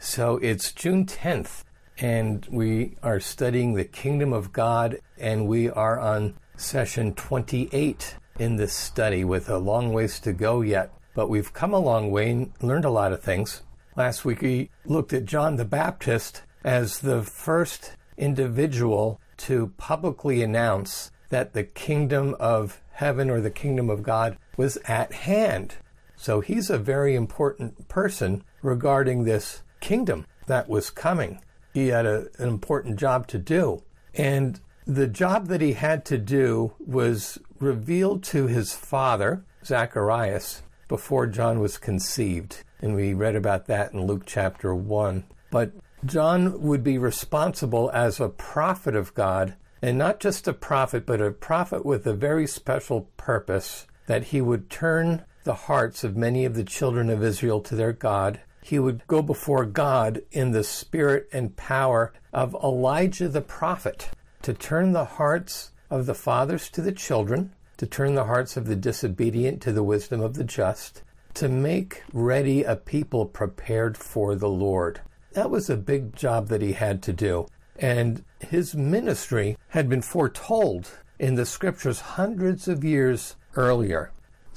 So it's June 10th, and we are studying the Kingdom of God, and we are on session 28 in this study with a long ways to go yet. But we've come a long way and learned a lot of things. Last week we looked at John the Baptist as the first individual to publicly announce that the kingdom of heaven or the kingdom of God was at hand. So he's a very important person regarding this kingdom that was coming. He had an important job to do. And the job that he had to do was revealed to his father, Zacharias, before John was conceived. And we read about that in Luke chapter 1. But John would be responsible as a prophet of God, and not just a prophet, but a prophet with a very special purpose, that he would turn the hearts of many of the children of Israel to their God. He would go before God in the spirit and power of Elijah the prophet to turn the hearts of the fathers to the children, to turn the hearts of the disobedient to the wisdom of the just, to make ready a people prepared for the Lord. That was a big job that he had to do. And his ministry had been foretold in the scriptures hundreds of years earlier.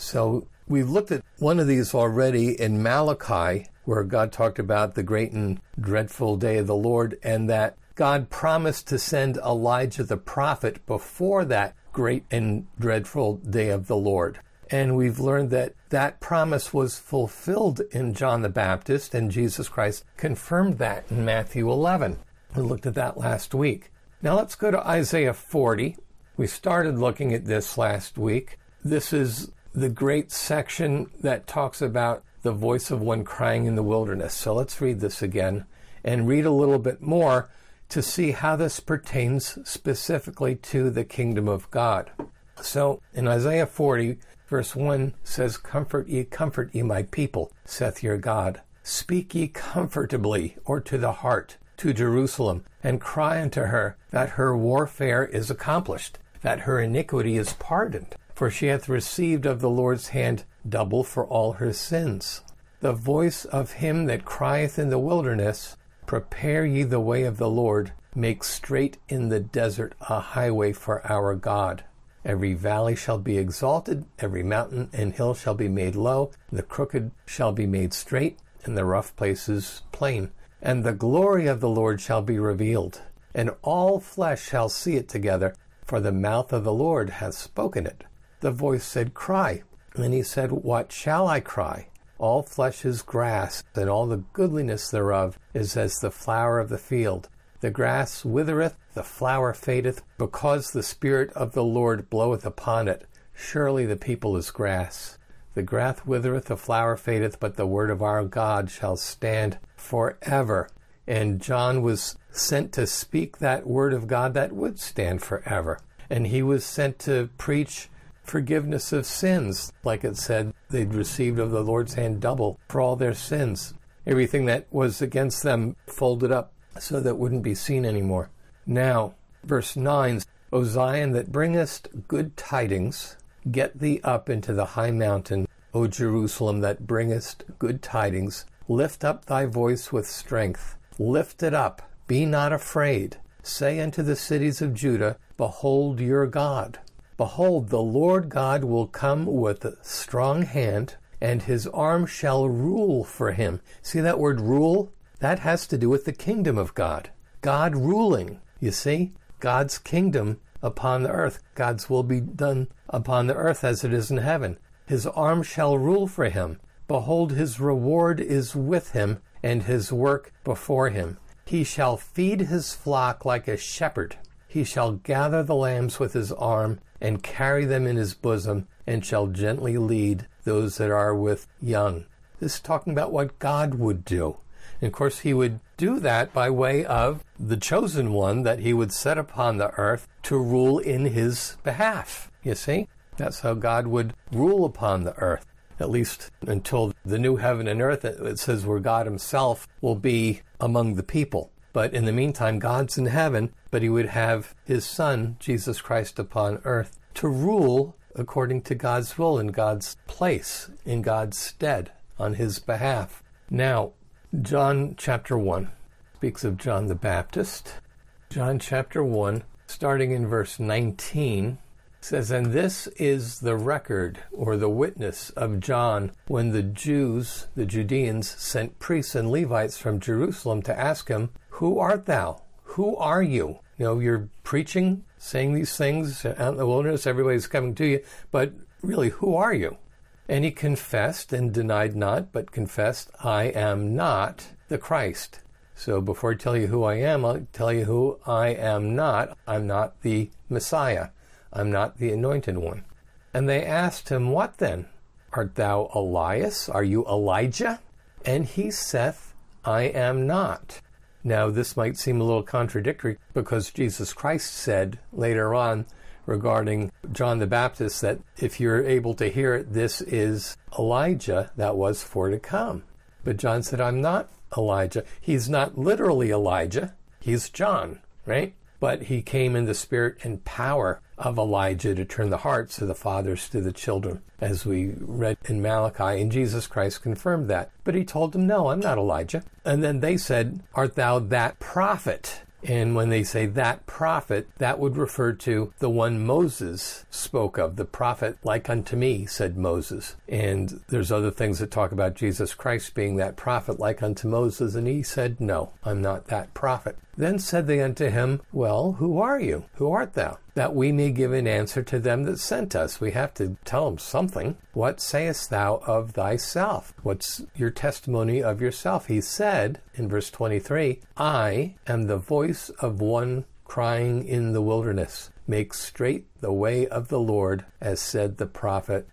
So we've looked at one of these already in Malachi, where God talked about the great and dreadful day of the Lord, and that God promised to send Elijah the prophet before that great and dreadful day of the Lord. And we've learned that that promise was fulfilled in John the Baptist, and Jesus Christ confirmed that in Matthew 11. We looked at that last week. Now let's go to Isaiah 40. We started looking at this last week. This is the great section that talks about the voice of one crying in the wilderness. So let's read this again and read a little bit more to see how this pertains specifically to the kingdom of God. So in Isaiah 40, verse 1 says, comfort ye, my people, saith your God. Speak ye comfortably, or to the heart, to Jerusalem, and cry unto her that her warfare is accomplished, that her iniquity is pardoned. For she hath received of the Lord's hand double for all her sins. The voice of him that crieth in the wilderness, prepare ye the way of the Lord, make straight in the desert a highway for our God. Every valley shall be exalted, every mountain and hill shall be made low, the crooked shall be made straight, and the rough places plain. And the glory of the Lord shall be revealed, and all flesh shall see it together, for the mouth of the Lord hath spoken it. The voice said, cry. And then he said, what shall I cry? All flesh is grass, and all the goodliness thereof is as the flower of the field. The grass withereth, the flower fadeth, because the Spirit of the Lord bloweth upon it. Surely the people is grass. The grass withereth, the flower fadeth, but the word of our God shall stand forever. And John was sent to speak that word of God that would stand forever. And he was sent to preach forgiveness of sins. Like it said, they'd received of the Lord's hand double for all their sins. Everything that was against them folded up so that it wouldn't be seen anymore. Now, verse 9, O Zion that bringest good tidings, get thee up into the high mountain, O Jerusalem that bringest good tidings, lift up thy voice with strength. Lift it up, be not afraid. Say unto the cities of Judah, behold your God. Behold, the Lord God will come with a strong hand, and his arm shall rule for him. See that word rule? That has to do with the kingdom of God. God ruling, you see? God's kingdom upon the earth. God's will be done upon the earth as it is in heaven. His arm shall rule for him. Behold, his reward is with him, and his work before him. He shall feed his flock like a shepherd. He shall gather the lambs with his arm, and carry them in his bosom, and shall gently lead those that are with young. This is talking about what God would do. And of course, he would do that by way of the chosen one that he would set upon the earth to rule in his behalf. You see? That's how God would rule upon the earth, at least until the new heaven and earth, it says, where God himself will be among the people. But in the meantime, God's in heaven, but he would have his Son, Jesus Christ, upon earth to rule according to God's will, in God's place, in God's stead, on his behalf. Now, John chapter 1 speaks of John the Baptist. John chapter 1, starting in verse 19, says, "And this is the record," or the witness, "of John when the Jews, the Judeans, sent priests and Levites from Jerusalem to ask him, 'Who art thou? Who are you?'" You know, you're preaching, saying these things out in the wilderness, everybody's coming to you, but really, who are you? And he confessed and denied not, but confessed, "I am not the Christ." So before I tell you who I am, I'll tell you who I am not. I'm not the Messiah. I'm not the Anointed One. And they asked him, "What then? Art thou Elias? Are you Elijah?" And he saith, "I am not." Now this might seem a little contradictory because Jesus Christ said later on regarding John the Baptist that if you're able to hear it, this is Elijah that was for to come. But John said, "I'm not Elijah." He's not literally Elijah. He's John, right? But he came in the spirit and power of Elijah to turn the hearts of the fathers to the children, as we read in Malachi, and Jesus Christ confirmed that. But he told them, "No, I'm not Elijah." And then they said, "Art thou that prophet?" And when they say that prophet, that would refer to the one Moses spoke of. "The prophet like unto me," said Moses. And there's other things that talk about Jesus Christ being that prophet like unto Moses. And he said, "No, I'm not that prophet." Then said they unto him, "Well, who are you? Who art thou? That we may give an answer to them that sent us." We have to tell them something. "What sayest thou of thyself?" What's your testimony of yourself? He said in verse 23, "I am the voice of one crying in the wilderness, make straight the way of the Lord, as said the prophet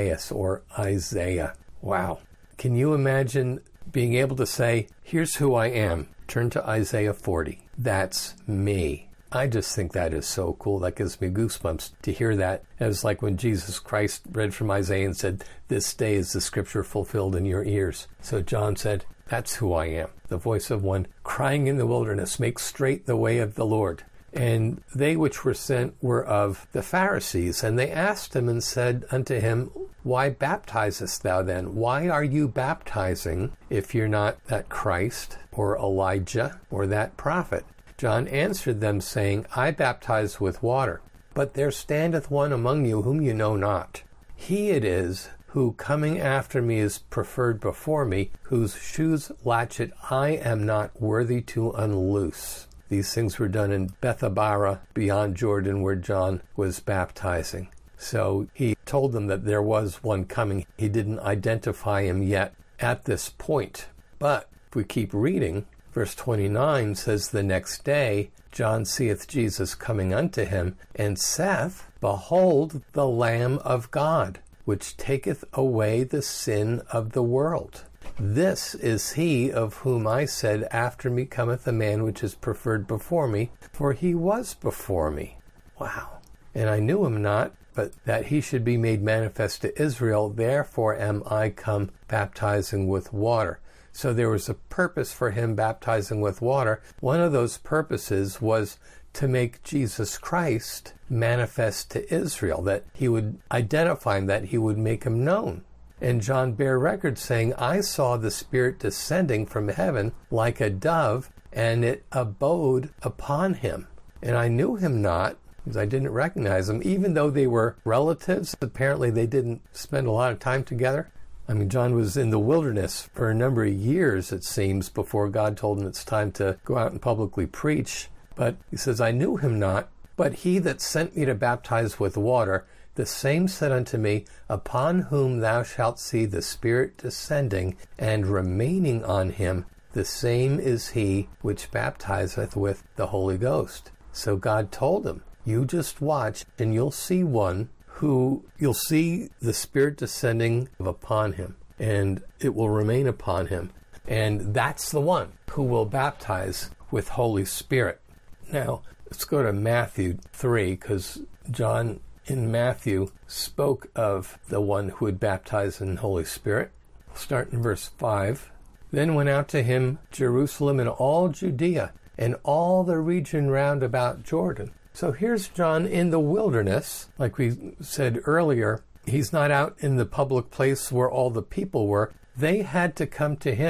Isaiah. Wow. Can you imagine being able to say, "Here's who I am"? Turn to Isaiah 40. That's me. I just think that is so cool. That gives me goosebumps to hear that. It was like when Jesus Christ read from Isaiah and said, "This day is the scripture fulfilled in your ears." So John said, that's who I am. The voice of one crying in the wilderness, make straight the way of the Lord. And they which were sent were of the Pharisees. And they asked him and said unto him, "Why baptizest thou then? Why are you baptizing if you're not that Christ or Elijah or that prophet?" John answered them, saying, "I baptize with water, but there standeth one among you whom you know not. He it is who coming after me is preferred before me, whose shoes latchet I am not worthy to unloose." These things were done in Bethabara, beyond Jordan, where John was baptizing. So he told them that there was one coming. He didn't identify him yet at this point. But if we keep reading, verse 29 says, "The next day John seeth Jesus coming unto him, and saith, Behold the Lamb of God, which taketh away the sin of the world. This is he of whom I said, After me cometh a man which is preferred before me, for he was before me." Wow. "And I knew him not, but that he should be made manifest to Israel, therefore am I come baptizing with water." So there was a purpose for him baptizing with water. One of those purposes was to make Jesus Christ manifest to Israel, that he would identify him, that he would make him known. And John bare record saying, "I saw the Spirit descending from heaven like a dove, and it abode upon him. And I knew him not," because I didn't recognize him, even though they were relatives. Apparently they didn't spend a lot of time together. I mean, John was in the wilderness for a number of years, it seems, before God told him it's time to go out and publicly preach. But he says, "I knew him not, but he that sent me to baptize with water, the same said unto me, Upon whom thou shalt see the Spirit descending and remaining on him, the same is he which baptizeth with the Holy Ghost." So God told him, you just watch and you'll see one who you'll see the Spirit descending upon him, and it will remain upon him. And that's the one who will baptize with Holy Spirit. Now, let's go to Matthew 3, because John in Matthew spoke of the one who would baptize in Holy Spirit. We'll start in verse 5. "Then went out to him Jerusalem and all Judea, and all the region round about Jordan." So here's John in the wilderness. Like we said earlier, he's not out in the public place where all the people were. They had to come to him.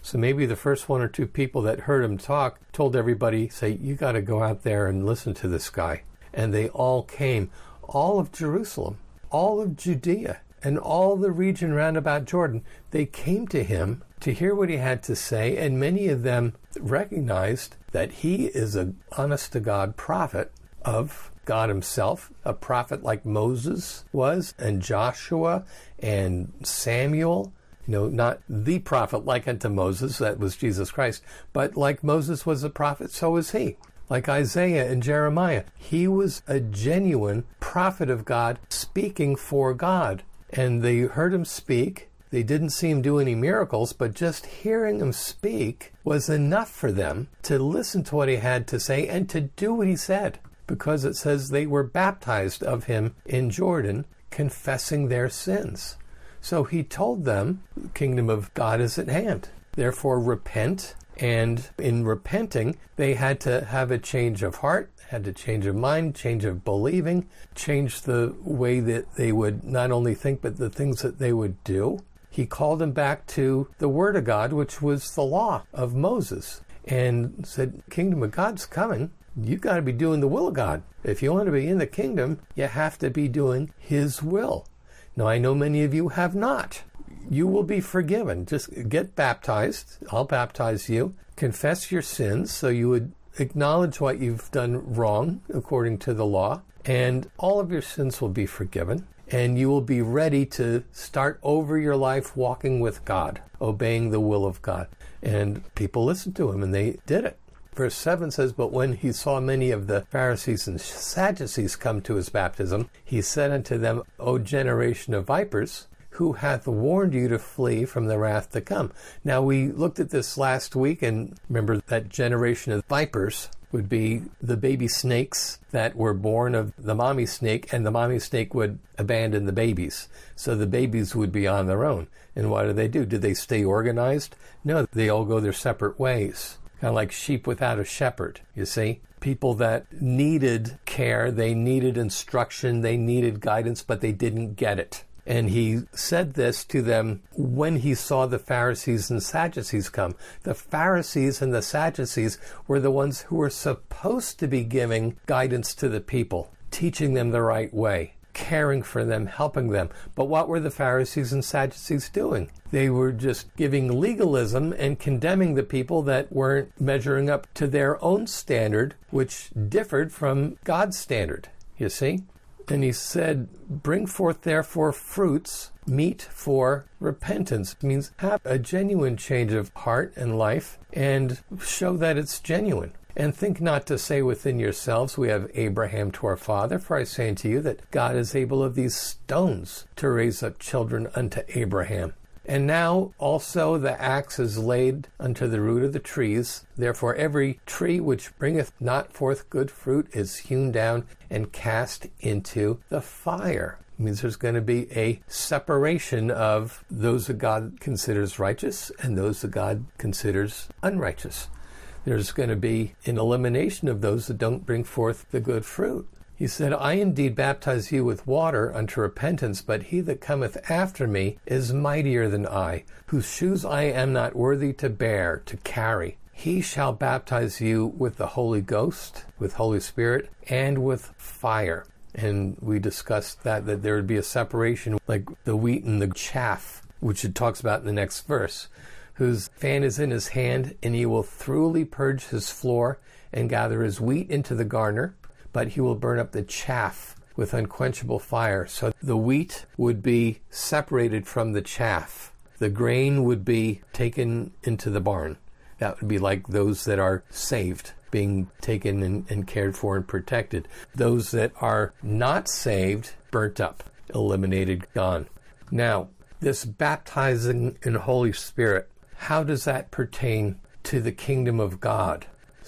So maybe the first one or two people that heard him talk told everybody, say, you got to go out there and listen to this guy. And they all came, all of Jerusalem, all of Judea, and all the region round about Jordan. They came to him to hear what he had to say, and many of them recognized that he is an honest-to-God prophet of God himself, a prophet like Moses was, and Joshua, and Samuel. Not the prophet like unto Moses, that was Jesus Christ, but like Moses was a prophet, so was he. Like Isaiah and Jeremiah, he was a genuine prophet of God speaking for God. And they heard him speak. They didn't see him do any miracles, but just hearing him speak was enough for them to listen to what he had to say and to do what he said. Because it says they were baptized of him in Jordan, confessing their sins. So he told them, the kingdom of God is at hand. Therefore, repent. And in repenting, they had to have a change of heart, had to change of mind, change of believing, change the way that they would not only think, but the things that they would do. He called them back to the Word of God, which was the law of Moses, and said, kingdom of God's coming. You've got to be doing the will of God. If you want to be in the kingdom, you have to be doing his will. Now, I know many of you have not. You will be forgiven. Just get baptized. I'll baptize you. Confess your sins so you would acknowledge what you've done wrong according to the law, and all of your sins will be forgiven, and you will be ready to start over your life walking with God, obeying the will of God. And people listened to him, and they did it. Verse 7 says, but when he saw many of the Pharisees and Sadducees come to his baptism, he said unto them, O generation of vipers, who hath warned you to flee from the wrath to come? Now, we looked at this last week, and remember that generation of vipers would be the baby snakes that were born of the mommy snake, and the mommy snake would abandon the babies. So the babies would be on their own. And what do? Did they stay organized? No, they all go their separate ways. Kind of like sheep without a shepherd, you see? People that needed care, they needed instruction, they needed guidance, but they didn't get it. And he said this to them when he saw the Pharisees and Sadducees come. The Pharisees and the Sadducees were the ones who were supposed to be giving guidance to the people, teaching them the right way, caring for them, helping them. But what were the Pharisees and Sadducees doing? They were just giving legalism and condemning the people that weren't measuring up to their own standard, which differed from God's standard, you see? And he said, bring forth therefore fruits, meet for repentance. It means have a genuine change of heart and life and show that it's genuine. And think not to say within yourselves, we have Abraham to our father, for I say unto you that God is able of these stones to raise up children unto Abraham. And now also the axe is laid unto the root of the trees. Therefore every tree which bringeth not forth good fruit is hewn down and cast into the fire. It means there's going to be a separation of those that God considers righteous and those that God considers unrighteous. There's going to be an elimination of those that don't bring forth the good fruit. He said, I indeed baptize you with water unto repentance, but he that cometh after me is mightier than I, whose shoes I am not worthy to bear, to carry. He shall baptize you with the Holy Ghost, with Holy Spirit, and with fire. And we discussed that there would be a separation like the wheat and the chaff, which it talks about in the next verse, whose fan is in his hand, and he will thoroughly purge his floor and gather his wheat into the garner, but he will burn up the chaff with unquenchable fire. So the wheat would be separated from the chaff. The grain would be taken into the barn. That would be like those that are saved, being taken and cared for and protected. Those that are not saved, burnt up, eliminated, gone. Now, this baptizing in Holy Spirit, how does that pertain to the kingdom of God?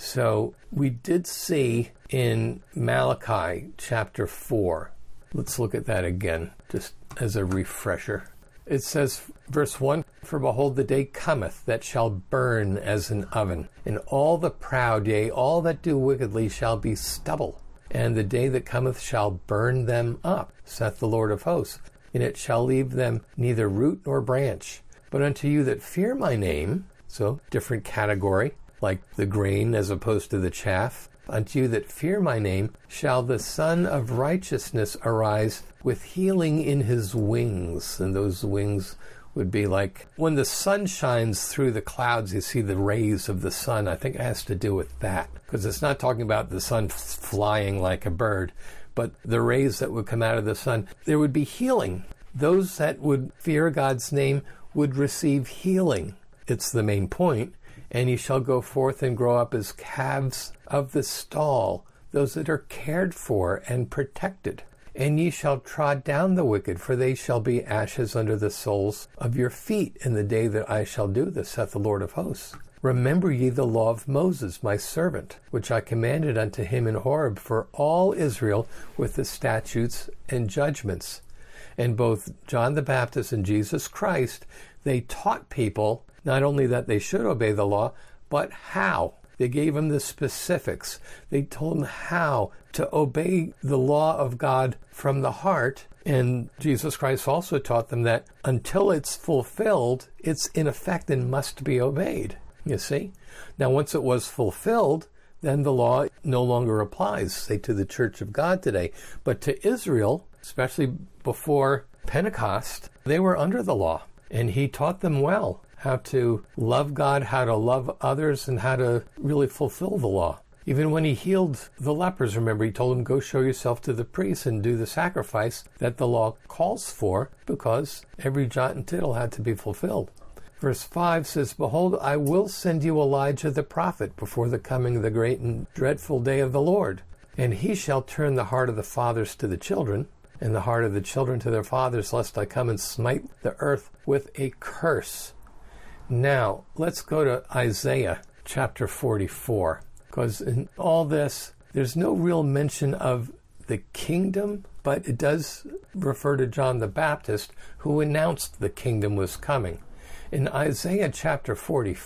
So we did see in Malachi chapter 4. Let's look at that again, just as a refresher. It says, verse 1, for behold, the day cometh that shall burn as an oven, and all the proud, yea, all that do wickedly shall be stubble. And the day that cometh shall burn them up, saith the Lord of hosts, and it shall leave them neither root nor branch. But unto you that fear my name, So different category, like the grain as opposed to the chaff. Unto you that fear my name shall the Son of Righteousness arise with healing in his wings. And those wings would be like when the sun shines through the clouds, you see the rays of the sun. I think it has to do with that, because it's not talking about the sun flying like a bird, but the rays that would come out of the sun. There would be healing. Those that would fear God's name would receive healing. It's the main point. And ye shall go forth and grow up as calves of the stall, those that are cared for and protected. And ye shall trod down the wicked, for they shall be ashes under the soles of your feet in the day that I shall do this, saith the Lord of hosts. Remember ye the law of Moses, my servant, which I commanded unto him in Horeb for all Israel with the statutes and judgments. And both John the Baptist and Jesus Christ, they taught people not only that they should obey the law, but how. They gave them the specifics. They told them how to obey the law of God from the heart. And Jesus Christ also taught them that until it's fulfilled, it's in effect and must be obeyed. You see? Now, once it was fulfilled, then the law no longer applies, say, to the Church of God today. But to Israel, especially before Pentecost, they were under the law. And he taught them well how to love God, how to love others, and how to really fulfill the law. Even when he healed the lepers, remember, he told them, go show yourself to the priest and do the sacrifice that the law calls for, because every jot and tittle had to be fulfilled. Verse 5 says, Behold, I will send you Elijah the prophet before the coming of the great and dreadful day of the Lord. And he shall turn the heart of the fathers to the children, and the heart of the children to their fathers, lest I come and smite the earth with a curse. Now, let's go to Isaiah chapter 44, because in all this, there's no real mention of the kingdom, but it does refer to John the Baptist, who announced the kingdom was coming. In Isaiah chapter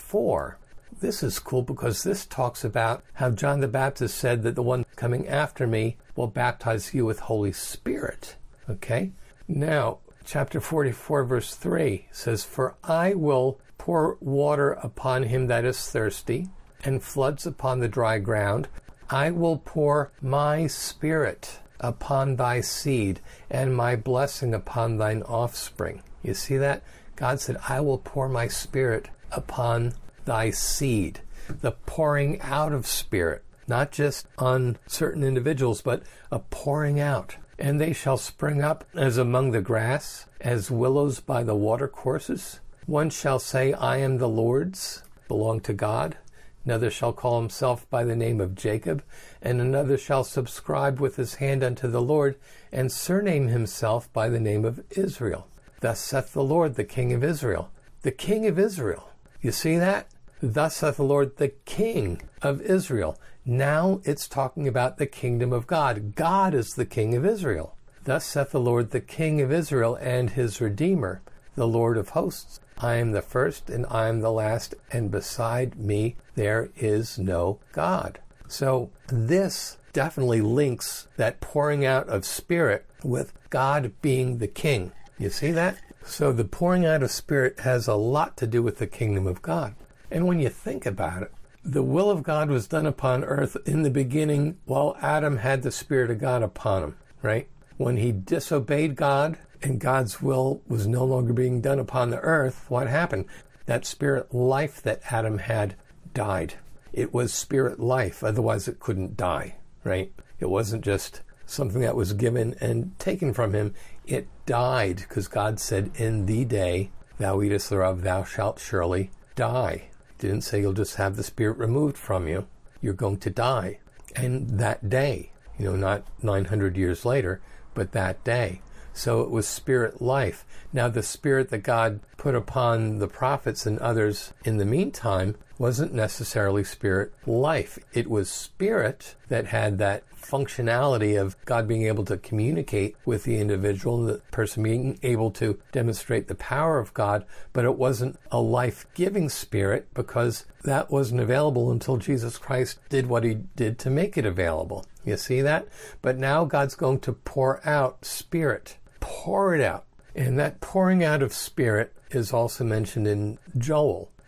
44, this is cool because this talks about how John the Baptist said that the one coming after me will baptize you with Holy Spirit. Okay? Now, chapter 44, verse 3 says, For I will pour water upon him that is thirsty, and floods upon the dry ground. I will pour my spirit upon thy seed, and my blessing upon thine offspring. You see that? God said, I will pour my spirit upon thy seed. The pouring out of spirit, not just on certain individuals, but a pouring out. And they shall spring up as among the grass, as willows by the watercourses. One shall say, I am the Lord's, belong to God. Another shall call himself by the name of Jacob, and another shall subscribe with his hand unto the Lord, and surname himself by the name of Israel. Thus saith the Lord, the King of Israel. The King of Israel. You see that? Thus saith the Lord, the King of Israel. Now it's talking about the kingdom of God. God is the King of Israel. Thus saith the Lord, the King of Israel, and his Redeemer, the Lord of hosts. I am the first and I am the last, and beside me there is no God. So this definitely links that pouring out of spirit with God being the king. You see that? So the pouring out of spirit has a lot to do with the kingdom of God. And when you think about it, the will of God was done upon earth in the beginning while Adam had the Spirit of God upon him, right? When he disobeyed God, and God's will was no longer being done upon the earth, what happened? That spirit life that Adam had died. It was spirit life, otherwise it couldn't die, right? It wasn't just something that was given and taken from him. It died, because God said, in the day thou eatest thereof, thou shalt surely die. He didn't say you'll just have the spirit removed from you. You're going to die. And that day, not 900 years later, but that day. So it was spirit life. Now, the spirit that God put upon the prophets and others in the meantime wasn't necessarily spirit life. It was spirit that had that functionality of God being able to communicate with the individual, the person being able to demonstrate the power of God, but it wasn't a life-giving spirit because that wasn't available until Jesus Christ did what he did to make it available. You see that? But now God's going to pour out spirit. Pour it out. And that pouring out of spirit is also mentioned in Joel. But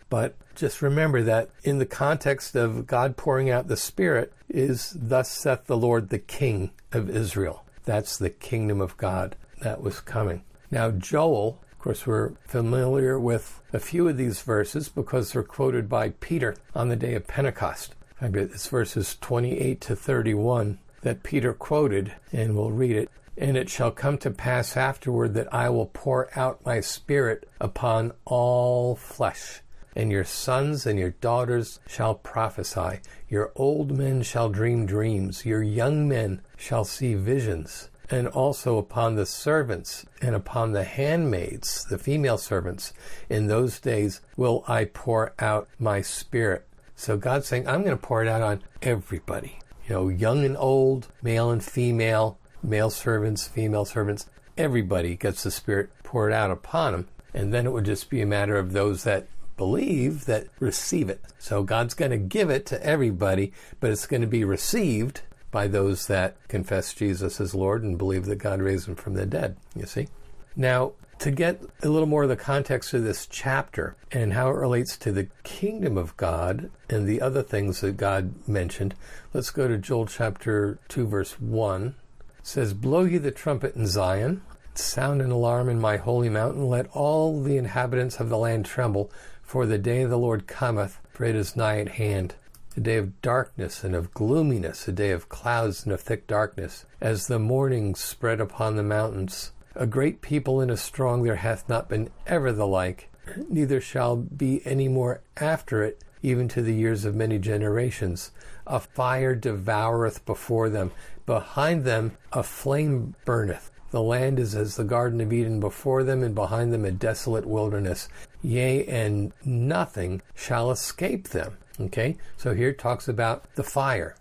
just remember that in the context of God pouring out the Spirit is, thus saith the Lord, the King of Israel. That's the kingdom of God that was coming. Now, Joel, of course, we're familiar with a few of these verses because they're quoted by Peter on the day of Pentecost. I bet it's verses 28 to 31 that Peter quoted, and we'll read it. And it shall come to pass afterward that I will pour out my Spirit upon all flesh. And your sons and your daughters shall prophesy. Your old men shall dream dreams. Your young men shall see visions. And also upon the servants and upon the handmaids, the female servants, in those days will I pour out my Spirit. So God's saying, I'm going to pour it out on everybody. Young and old, male and female, male servants, female servants. Everybody gets the Spirit poured out upon them. And then it would just be a matter of those that believe, that receive it. So God's going to give it to everybody, but it's going to be received by those that confess Jesus as Lord and believe that God raised him from the dead, you see. Now, to get a little more of the context of this chapter and how it relates to the kingdom of God and the other things that God mentioned, let's go to Joel chapter 2, verse 1. It says, Blow ye the trumpet in Zion, sound an alarm in my holy mountain, let all the inhabitants of the land tremble, for the day of the Lord cometh, for it is nigh at hand. A day of darkness and of gloominess, a day of clouds and of thick darkness, as the morning spread upon the mountains. A great people and a strong, there hath not been ever the like, neither shall be any more after it, even to the years of many generations. A fire devoureth before them, behind them a flame burneth. The land is as the Garden of Eden before them, and behind them a desolate wilderness. Yea, and nothing shall escape them. Okay, so here it talks about the fire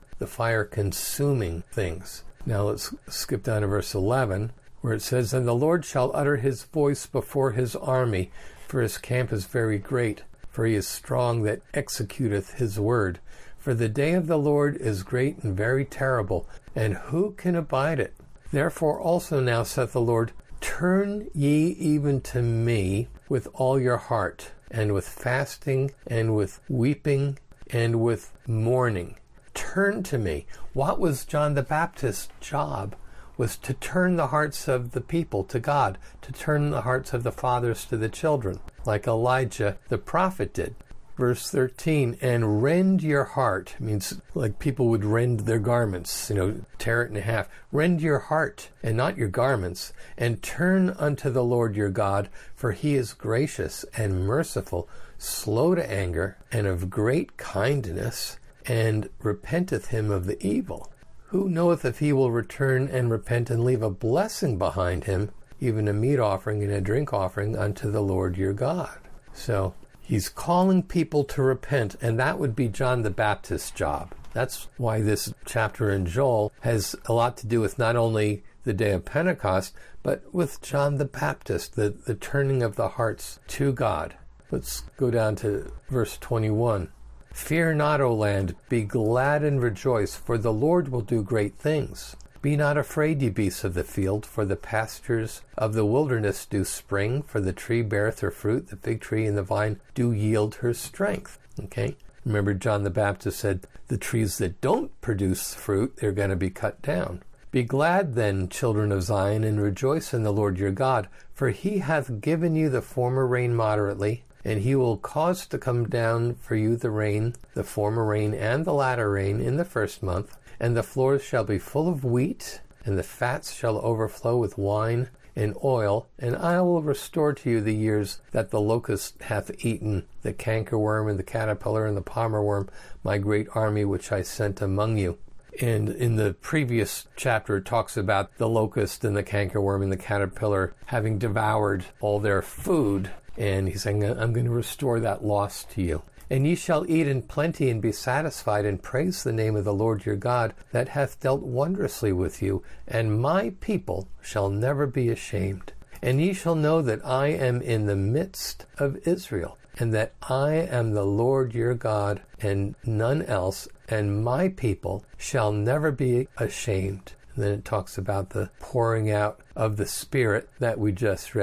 consuming things. Now let's skip down to verse 11, where it says, And the Lord shall utter his voice before his army, for his camp is very great, for he is strong that executeth his word. For the day of the Lord is great and very terrible, and who can abide it? Therefore also now saith the Lord, Turn ye even to me with all your heart, and with fasting, and with weeping, and with mourning. Turn to me. What was John the Baptist's job? Was to turn the hearts of the people to God, to turn the hearts of the fathers to the children, like Elijah the prophet did. Verse 13, and rend your heart, means like people would rend their garments, tear it in half. Rend your heart and not your garments, and turn unto the Lord your God, for he is gracious and merciful, slow to anger, and of great kindness, and repenteth him of the evil. Who knoweth if he will return and repent and leave a blessing behind him, even a meat offering and a drink offering unto the Lord your God? So he's calling people to repent, and that would be John the Baptist's job. That's why this chapter in Joel has a lot to do with not only the day of Pentecost, but with John the Baptist, the turning of the hearts to God. Let's go down to verse 21. Fear not, O land, be glad and rejoice, for the Lord will do great things. Be not afraid, ye beasts of the field, for the pastures of the wilderness do spring, for the tree beareth her fruit, the fig tree and the vine do yield her strength. Okay? Remember, John the Baptist said, the trees that don't produce fruit, they're going to be cut down. Be glad then, children of Zion, and rejoice in the Lord your God, for he hath given you the former rain moderately, and he will cause to come down for you the rain, the former rain and the latter rain in the first month. And the floors shall be full of wheat, and the fats shall overflow with wine and oil, and I will restore to you the years that the locust hath eaten, the cankerworm and the caterpillar and the palmer worm, my great army which I sent among you. And in the previous chapter, it talks about the locust and the cankerworm and the caterpillar having devoured all their food, and he's saying, I'm going to restore that loss to you. And ye shall eat in plenty and be satisfied, and praise the name of the Lord your God, that hath dealt wondrously with you, and my people shall never be ashamed. And ye shall know that I am in the midst of Israel, and that I am the Lord your God, and none else, and my people shall never be ashamed. And then it talks about the pouring out of the Spirit that we just read.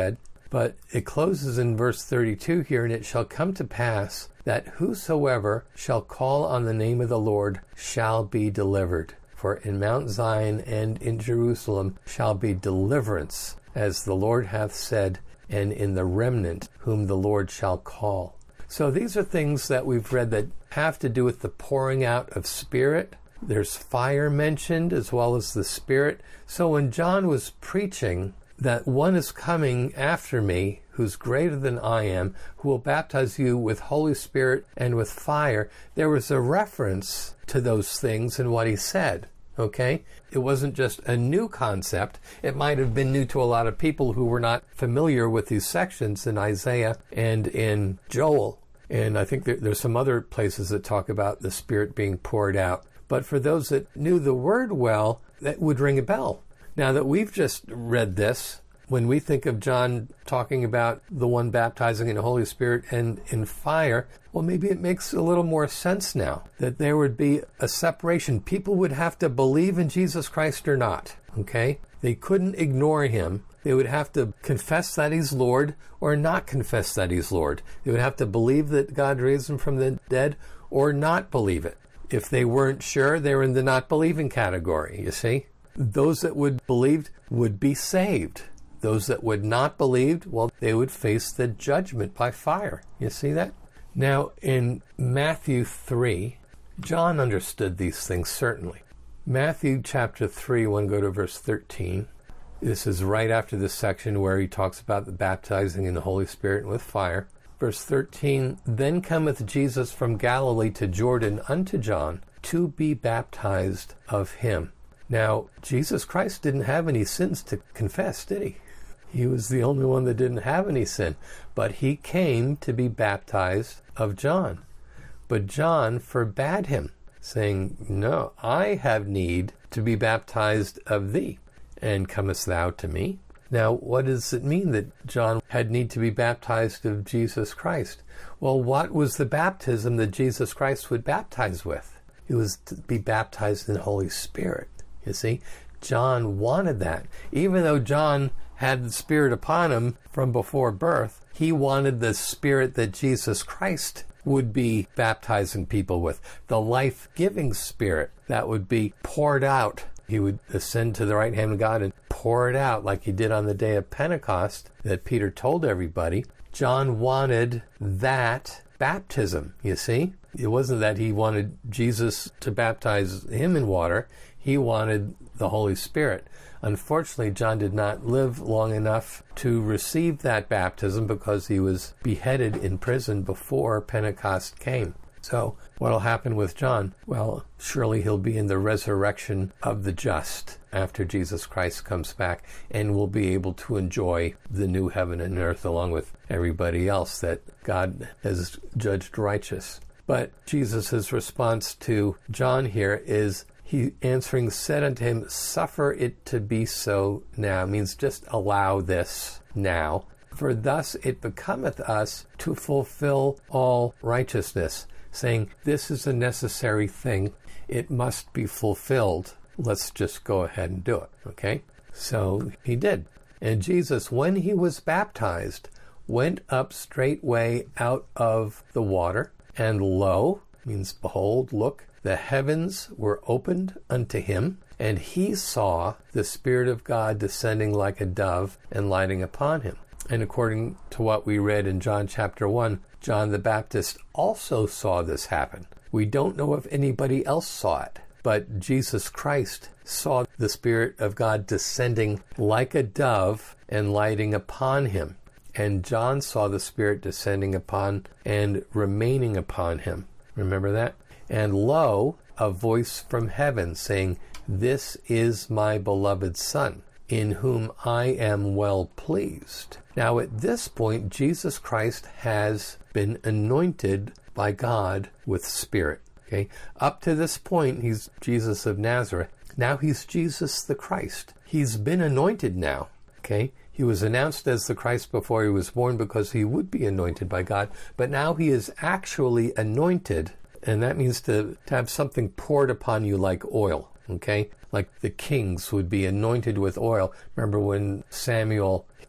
But it closes in verse 32 here, and it shall come to pass that whosoever shall call on the name of the Lord shall be delivered. For in Mount Zion and in Jerusalem shall be deliverance, as the Lord hath said, and in the remnant whom the Lord shall call. So these are things that we've read that have to do with the pouring out of Spirit. There's fire mentioned as well as the Spirit. So when John was preaching that one is coming after me who's greater than I am, who will baptize you with Holy Spirit and with fire, there was a reference to those things in what he said. Okay? It wasn't just a new concept. It might have been new to a lot of people who were not familiar with these sections in Isaiah and in Joel. And I think there's some other places that talk about the Spirit being poured out. But for those that knew the word well, that would ring a bell. Now that we've just read this, when we think of John talking about the one baptizing in the Holy Spirit and in fire, well, maybe it makes a little more sense now that there would be a separation. People would have to believe in Jesus Christ or not, okay? They couldn't ignore him. They would have to confess that he's Lord or not confess that he's Lord. They would have to believe that God raised him from the dead or not believe it. If they weren't sure, they were in the not believing category, you see? Those that would believe would be saved. Those that would not believe, well, they would face the judgment by fire. You see that? Now, in Matthew 3, John understood these things certainly. Matthew chapter 3, one go to verse 13. This is right after this section where he talks about the baptizing in the Holy Spirit and with fire. Verse 13, Then cometh Jesus from Galilee to Jordan unto John to be baptized of him. Now, Jesus Christ didn't have any sins to confess, did he? He was the only one that didn't have any sin. But he came to be baptized of John. But John forbade him, saying, No, I have need to be baptized of thee, and comest thou to me? Now, what does it mean that John had need to be baptized of Jesus Christ? Well, what was the baptism that Jesus Christ would baptize with? It was to be baptized in the Holy Spirit. You see, John wanted that. Even though John had the Spirit upon him from before birth, he wanted the Spirit that Jesus Christ would be baptizing people with, the life-giving Spirit that would be poured out. He would ascend to the right hand of God and pour it out like he did on the day of Pentecost that Peter told everybody. John wanted that baptism, you see. It wasn't that he wanted Jesus to baptize him in water. He wanted the Holy Spirit. Unfortunately, John did not live long enough to receive that baptism because he was beheaded in prison before Pentecost came. So what will happen with John? Well, surely he'll be in the resurrection of the just after Jesus Christ comes back, and will be able to enjoy the new heaven and earth along with everybody else that God has judged righteous. But Jesus' response to John here is, he answering said unto him, Suffer it to be so now. It means just allow this now. For thus it becometh us to fulfill all righteousness. Saying, this is a necessary thing. It must be fulfilled. Let's just go ahead and do it. Okay? So he did. And Jesus, when he was baptized, went up straightway out of the water. And lo, means behold, look, the heavens were opened unto him, and he saw the Spirit of God descending like a dove and lighting upon him. And according to what we read in John chapter 1, John the Baptist also saw this happen. We don't know if anybody else saw it, but Jesus Christ saw the Spirit of God descending like a dove and lighting upon him. And John saw the Spirit descending upon and remaining upon him. Remember that? And lo, a voice from heaven saying, This is my beloved Son, in whom I am well pleased. Now at this point, Jesus Christ has been anointed by God with Spirit. Okay? Up to this point, he's Jesus of Nazareth. Now he's Jesus the Christ. He's been anointed now. Okay? He was announced as the Christ before he was born because he would be anointed by God. But now he is actually anointed. And that means to have something poured upon you like oil. Okay? Like the kings would be anointed with oil. Remember when Samuel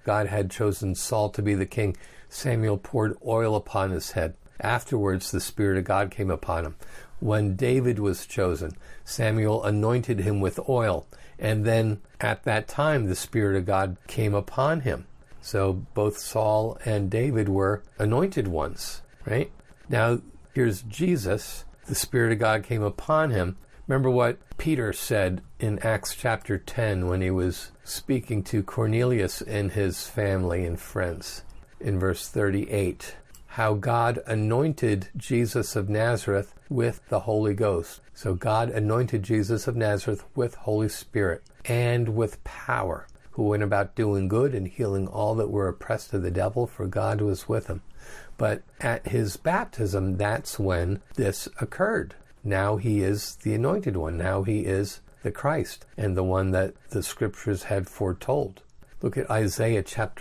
God had chosen Saul to be the king, Samuel poured oil upon his head. Afterwards, the Spirit of God came upon him. When David was chosen, Samuel anointed him with oil. And then at that time, the Spirit of God came upon him. So both Saul and David were anointed ones, right? Now, here's Jesus. The Spirit of God came upon him. Remember what Peter said in Acts chapter 10 when he was speaking to Cornelius and his family and friends in verse 38. How God anointed Jesus of Nazareth with the Holy Ghost. So God anointed Jesus of Nazareth with Holy Spirit and with power, who went about doing good and healing all that were oppressed of the devil, for God was with him. But at his baptism, that's when this occurred. Now he is the anointed one. Now he is the Christ and the one that the scriptures had foretold. Look at Isaiah chapter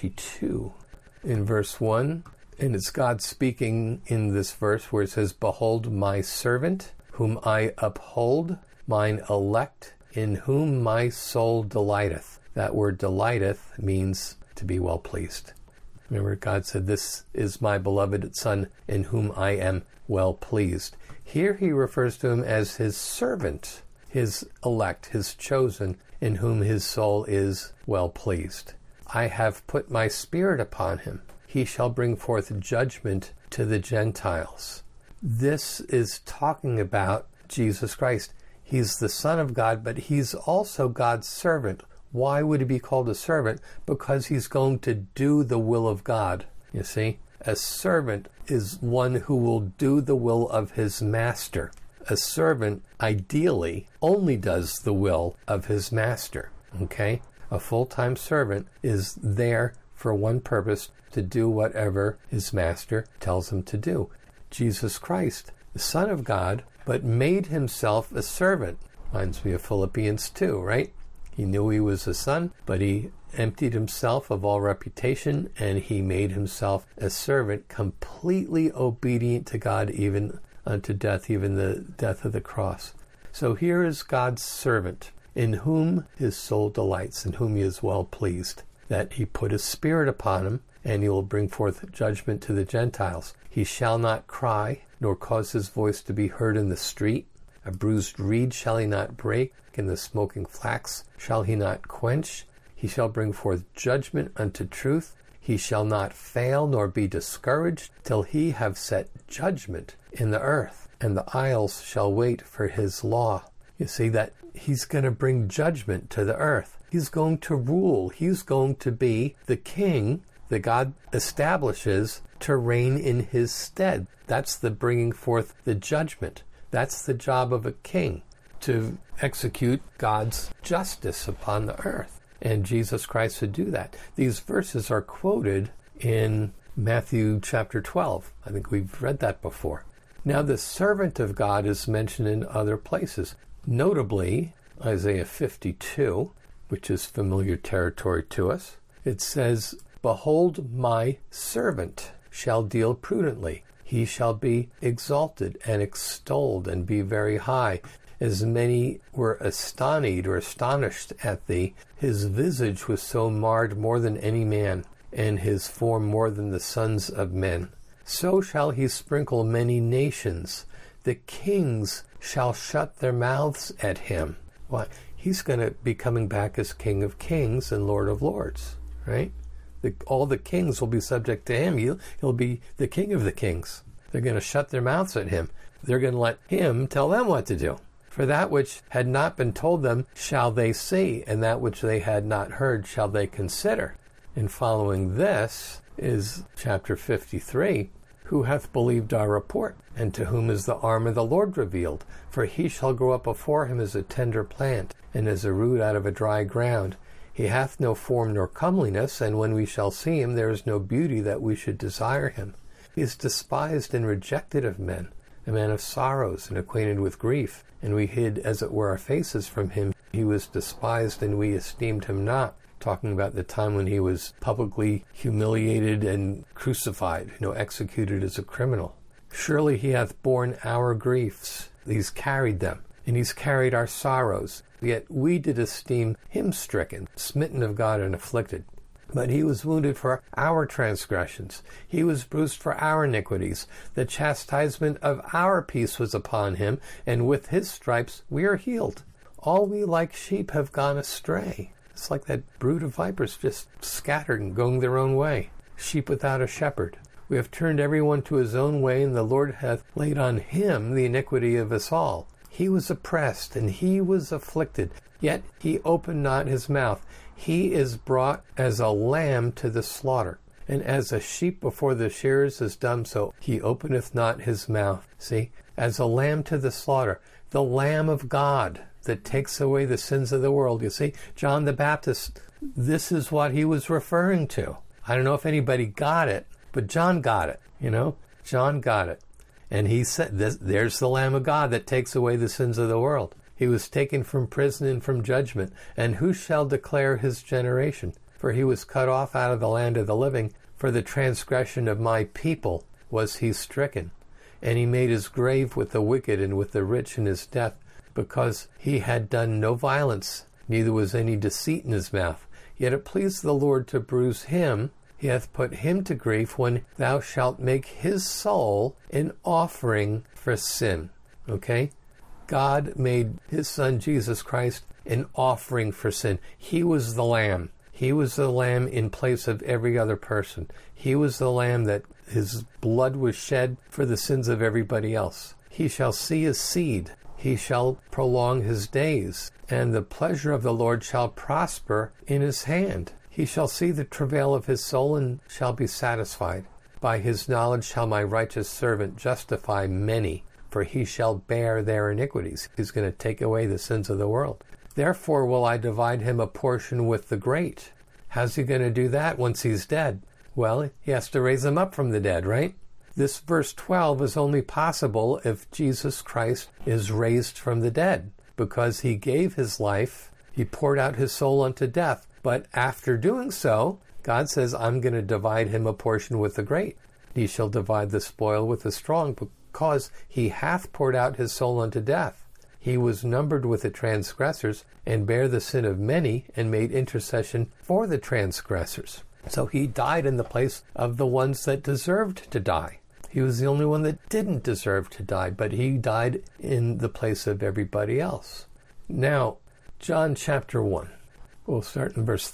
42 in verse 1. And it's God speaking in this verse where it says, Behold my servant, whom I uphold, mine elect, in whom my soul delighteth. That word delighteth means to be well pleased. Remember, God said, This is my beloved Son, in whom I am well pleased. Here he refers to him as his servant, his elect, his chosen, in whom his soul is well pleased. I have put my Spirit upon him. He shall bring forth judgment to the Gentiles. This is talking about Jesus Christ. He's the Son of God, but he's also God's servant. Why would he be called a servant? Because he's going to do the will of God. You see, a servant is one who will do the will of his master. A servant, ideally, only does the will of his master. Okay? A full-time servant is there for one purpose, to do whatever his master tells him to do. Jesus Christ, the Son of God, but made himself a servant. Reminds me of Philippians 2, right? He knew he was a son, but he emptied himself of all reputation, and he made himself a servant, completely obedient to God, even unto death, even the death of the cross. So here is God's servant, in whom his soul delights, in whom he is well pleased, that he put his Spirit upon him, and he will bring forth judgment to the Gentiles. He shall not cry, nor cause his voice to be heard in the street. A bruised reed shall he not break, and the smoking flax shall he not quench. He shall bring forth judgment unto truth. He shall not fail, nor be discouraged, till he have set judgment in the earth, and the isles shall wait for his law. You see that he's going to bring judgment to the earth. He's going to rule. He's going to be the king that God establishes to reign in his stead. That's the bringing forth the judgment. That's the job of a king, to execute God's justice upon the earth. And Jesus Christ would do that. These verses are quoted in Matthew chapter 12. I think we've read that before. Now, the servant of God is mentioned in other places, notably Isaiah 52, which is familiar territory to us. It says, Behold, my servant shall deal prudently. He shall be exalted and extolled and be very high. As many were astonished at thee, his visage was so marred more than any man, and his form more than the sons of men. So shall he sprinkle many nations. The kings shall shut their mouths at him. Why? He's going to be coming back as King of Kings and Lord of Lords, right? All the kings will be subject to him. He'll be the King of the kings. They're going to shut their mouths at him. They're going to let him tell them what to do. For that which had not been told them shall they see, and that which they had not heard shall they consider. And following this is chapter 53. Who hath believed our report? And to whom is the arm of the Lord revealed? For he shall grow up before him as a tender plant, and as a root out of a dry ground. He hath no form nor comeliness, and when we shall see him, there is no beauty that we should desire him. He is despised and rejected of men, a man of sorrows and acquainted with grief. And we hid, as it were, our faces from him. He was despised, and we esteemed him not. Talking about the time when he was publicly humiliated and crucified, executed as a criminal. Surely he hath borne our griefs. He's carried them, and he's carried our sorrows. Yet we did esteem him stricken, smitten of God, and afflicted. But he was wounded for our transgressions. He was bruised for our iniquities. The chastisement of our peace was upon him, and with his stripes we are healed. All we like sheep have gone astray. It's like that brood of vipers just scattered and going their own way. Sheep without a shepherd. We have turned everyone to his own way, and the Lord hath laid on him the iniquity of us all. He was oppressed, and he was afflicted, yet he opened not his mouth. He is brought as a lamb to the slaughter, and as a sheep before the shearers is dumb, so he openeth not his mouth. See, as a lamb to the slaughter, the Lamb of God that takes away the sins of the world. You see, John the Baptist, this is what he was referring to. I don't know if anybody got it, but John got it, John got it. And he said, there's the Lamb of God that takes away the sins of the world. He was taken from prison and from judgment. And who shall declare his generation? For he was cut off out of the land of the living. For the transgression of my people was he stricken. And he made his grave with the wicked and with the rich in his death, because he had done no violence, neither was any deceit in his mouth. Yet it pleased the Lord to bruise him. He hath put him to grief, when thou shalt make his soul an offering for sin. Okay? God made his son Jesus Christ an offering for sin. He was the lamb. He was the lamb in place of every other person. He was the lamb that his blood was shed for the sins of everybody else. He shall see his seed. He shall prolong his days, and the pleasure of the Lord shall prosper in his hand. He shall see the travail of his soul and shall be satisfied. By his knowledge shall my righteous servant justify many, for he shall bear their iniquities. He's going to take away the sins of the world. Therefore will I divide him a portion with the great. How's he going to do that once he's dead? Well, he has to raise him up from the dead, right? This verse 12 is only possible if Jesus Christ is raised from the dead, because he gave his life, he poured out his soul unto death. But after doing so, God says, I'm going to divide him a portion with the great. He shall divide the spoil with the strong, because he hath poured out his soul unto death. He was numbered with the transgressors, and bare the sin of many, and made intercession for the transgressors. So he died in the place of the ones that deserved to die. He was the only one that didn't deserve to die, but he died in the place of everybody else. Now, John chapter 1. We'll start in verse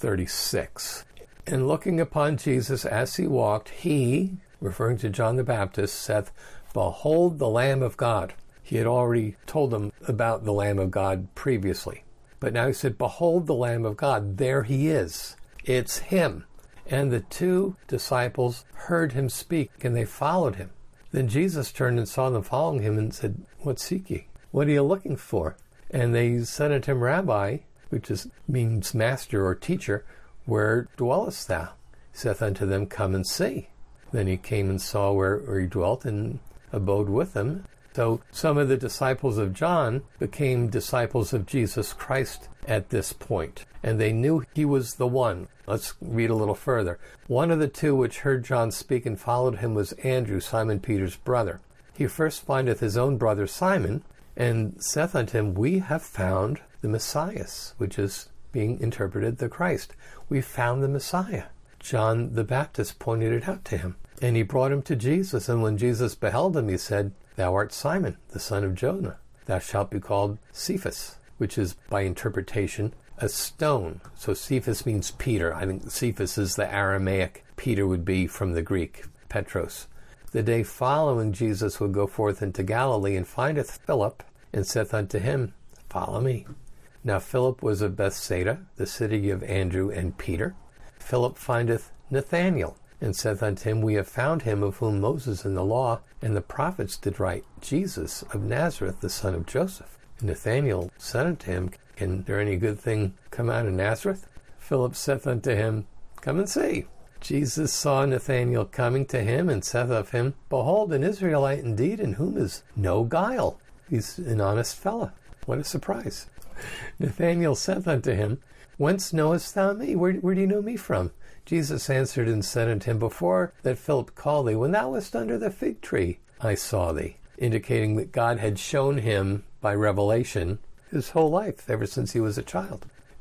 36. And looking upon Jesus as he walked, he, referring to John the Baptist, saith, Behold the Lamb of God. He had already told them about the Lamb of God previously. But now he said, Behold the Lamb of God. There he is. It's him. And the two disciples heard him speak, and they followed him. Then Jesus turned and saw them following him and said, What seek ye? What are you looking for? And they said unto him, Rabbi, which means master or teacher, where dwellest thou? He saith unto them, Come and see. Then he came and saw where he dwelt and abode with them. So some of the disciples of John became disciples of Jesus Christ at this point, and they knew he was the one. Let's read a little further. One of the two which heard John speak and followed him was Andrew, Simon Peter's brother. He first findeth his own brother Simon, and saith unto him, We have found the Messiah, which is being interpreted the Christ. We found the Messiah. John the Baptist pointed it out to him, and he brought him to Jesus. And when Jesus beheld him, he said, Thou art Simon, the son of Jonah. Thou shalt be called Cephas, which is by interpretation a stone. So Cephas means Peter. I think Cephas is the Aramaic. Peter would be from the Greek, Petros. The day following, Jesus would go forth into Galilee, and findeth Philip, and saith unto him, Follow me. Now Philip was of Bethsaida, the city of Andrew and Peter. Philip findeth Nathanael, and saith unto him, We have found him of whom Moses in the law and the prophets did write, Jesus of Nazareth, the son of Joseph. And Nathanael said unto him, Can there any good thing come out of Nazareth? Philip saith unto him, Come and see. Jesus saw Nathanael coming to him, and saith of him, Behold, an Israelite indeed, in whom is no guile. He's an honest fellow. What a surprise. Nathanael saith unto him, Whence knowest thou me? Where do you know me from? Jesus answered and said unto him, Before that Philip called thee, when thou wast under the fig tree, I saw thee. Indicating that God had shown him by revelation his whole life, ever since he was a child.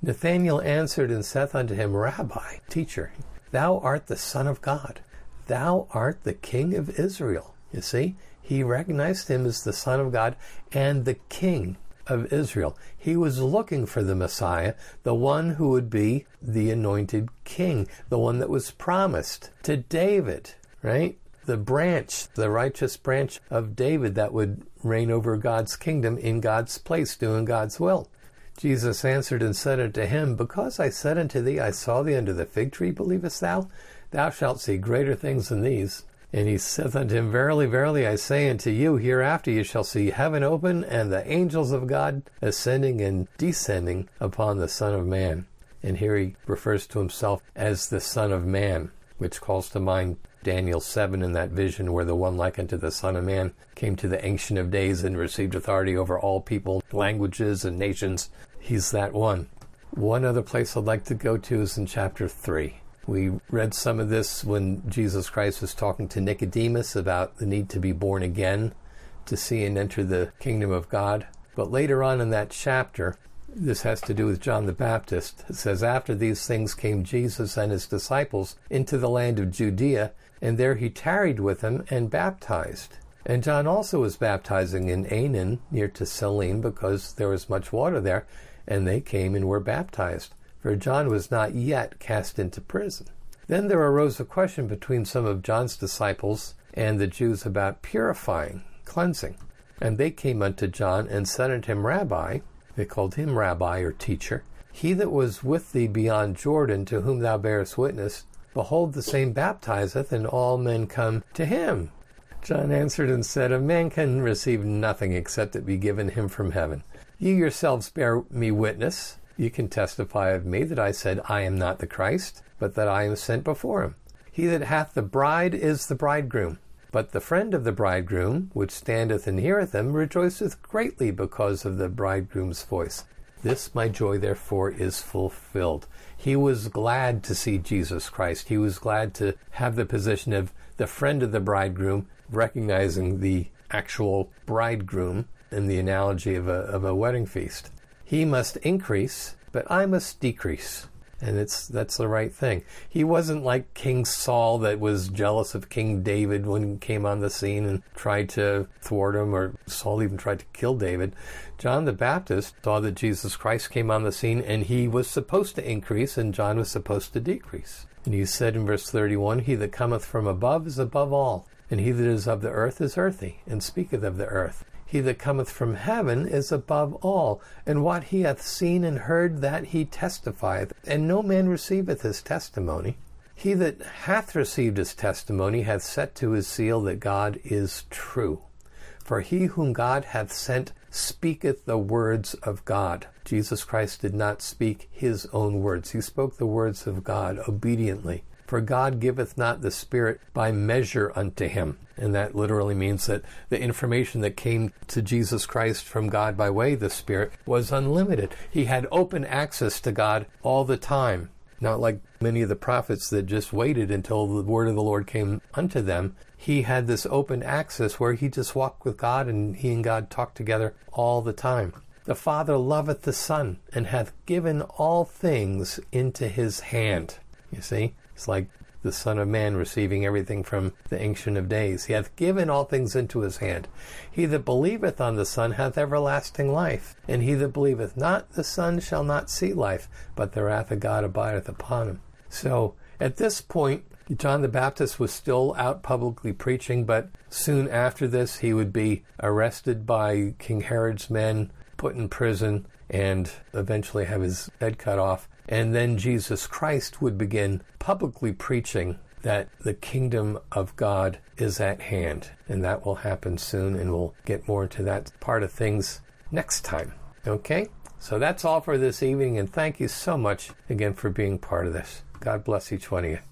Nathanael answered and saith unto him, Rabbi, teacher, thou art the Son of God. Thou art the King of Israel. You see, he recognized him as the Son of God and the King of Israel. He was looking for the Messiah, the one who would be the anointed king, the one that was promised to David, right? The branch, the righteous branch of David that would reign over God's kingdom in God's place, doing God's will. Jesus answered and said unto him, Because I said unto thee, I saw thee under the fig tree, believest thou? Thou shalt see greater things than these. And he saith unto him, Verily, verily, I say unto you, hereafter you shall see heaven open, and the angels of God ascending and descending upon the Son of Man. And here he refers to himself as the Son of Man, which calls to mind Daniel 7 in that vision where the one like unto the Son of Man came to the Ancient of Days and received authority over all people, languages, and nations. He's that one. One other place I'd like to go to is in chapter 3. We read some of this when Jesus Christ was talking to Nicodemus about the need to be born again to see and enter the kingdom of God. But later on in that chapter, this has to do with John the Baptist. It says, After these things came Jesus and his disciples into the land of Judea, and there he tarried with them and baptized. And John also was baptizing in Aenon near to Salim, because there was much water there, and they came and were baptized. For John was not yet cast into prison. Then there arose a question between some of John's disciples and the Jews about purifying, cleansing. And they came unto John and said unto him, Rabbi, they called him Rabbi or teacher, he that was with thee beyond Jordan, to whom thou bearest witness, behold, the same baptizeth, and all men come to him. John answered and said, A man can receive nothing except it be given him from heaven. Ye yourselves bear me witness. You can testify of me that I said, I am not the Christ, but that I am sent before him. He that hath the bride is the bridegroom. But the friend of the bridegroom, which standeth and heareth him, rejoiceth greatly because of the bridegroom's voice. This my joy, therefore, is fulfilled. He was glad to see Jesus Christ. He was glad to have the position of the friend of the bridegroom, recognizing the actual bridegroom in the analogy of a wedding feast. He must increase, but I must decrease. And that's the right thing. He wasn't like King Saul that was jealous of King David when he came on the scene and tried to thwart him, or Saul even tried to kill David. John the Baptist saw that Jesus Christ came on the scene, and he was supposed to increase, and John was supposed to decrease. And he said in verse 31, He that cometh from above is above all, and he that is of the earth is earthy, and speaketh of the earth. He that cometh from heaven is above all, and what he hath seen and heard, that he testifieth, and no man receiveth his testimony. He that hath received his testimony hath set to his seal that God is true. For he whom God hath sent speaketh the words of God. Jesus Christ did not speak his own words. He spoke the words of God obediently. For God giveth not the Spirit by measure unto him. And that literally means that the information that came to Jesus Christ from God by way of the Spirit was unlimited. He had open access to God all the time. Not like many of the prophets that just waited until the word of the Lord came unto them. He had this open access where he just walked with God, and he and God talked together all the time. The Father loveth the Son, and hath given all things into his hand. You see? It's like the Son of Man receiving everything from the Ancient of Days. He hath given all things into his hand. He that believeth on the Son hath everlasting life, and he that believeth not the Son shall not see life, but the wrath of God abideth upon him. So, at this point, John the Baptist was still out publicly preaching, but soon after this he would be arrested by King Herod's men, put in prison, and eventually have his head cut off. And then Jesus Christ would begin publicly preaching that the kingdom of God is at hand. And that will happen soon, and we'll get more into that part of things next time. Okay? So that's all for this evening, and thank you so much again for being part of this. God bless each one of you.